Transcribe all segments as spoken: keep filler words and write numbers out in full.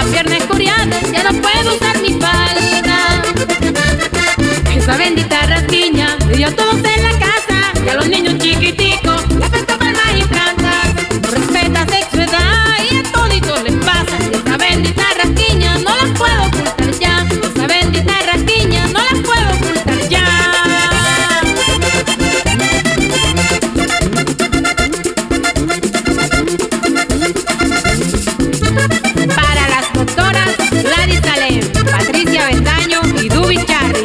la pierna escuriada, ya no puedo usar mi falda. Esa bendita rasquiña le dio a todos en la casa y a los niños chiquiticos le afectó palmas y plantas. No respeta sexo, edad y a toditos les pasa. Y esa bendita rasquiña no la puedo ocultar ya. Esa bendita rasquiña no la puedo ocultar ya. Para las doctoras Gladys Salem, Patricia Bendaño y Dubi Charris.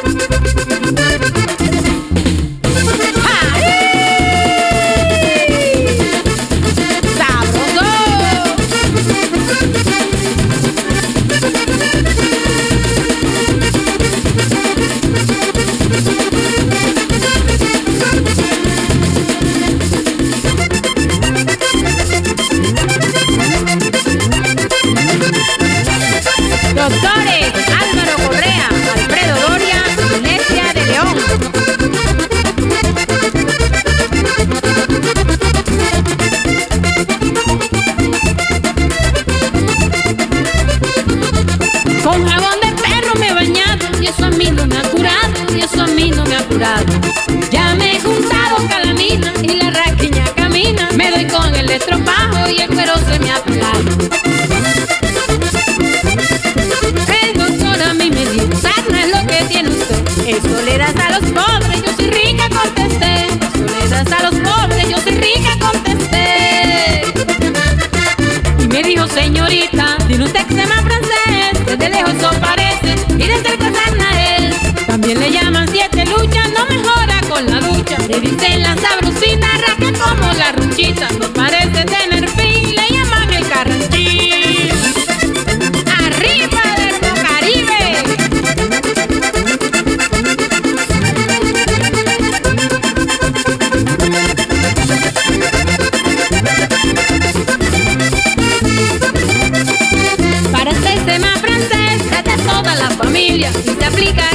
Doctores Álvaro Correa, Alfredo Doria y Necia de León. Con jabón de perro me he bañado y eso a mí no me ha curado, y eso a mí no me ha curado. Ya me he juntado calamina y la rasquiña camina. Me doy con el estropajo y el cuero se me ha pelado. Eso le das a los pobres, yo soy rica, contesté. Eso le das a los pobres, yo soy rica, contesté. Y me dijo, señorita, tiene usted eczema francés. Desde lejos eso parece y de cerca sana él. También le llaman siete luchas, no mejora con la ducha. Le dicen la sabrosita, rasca como la ruchita. No parece tener fin, le llaman el carranchín. ¡Arriba del Caribe! Para este eczema francés, trata toda la familia y se aplica